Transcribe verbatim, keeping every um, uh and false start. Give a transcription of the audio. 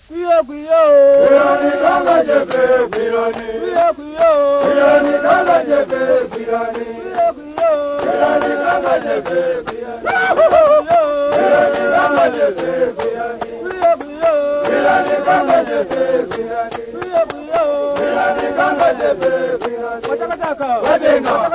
Kuyo kuyo. Kwirani kanga jepe kwirani. Kuyo kuyo. Kwirani kanga jepe kwirani. Kuyo kuyo. Kwirani kanga jepe kwirani. Kwirani kanga jepe kwirani. Kuyo kuyo. Kwirani kanga jepe kwirani. Kuyo kuyo. Kwirani kanga jepe kwirani. Watakataka. Wajenga.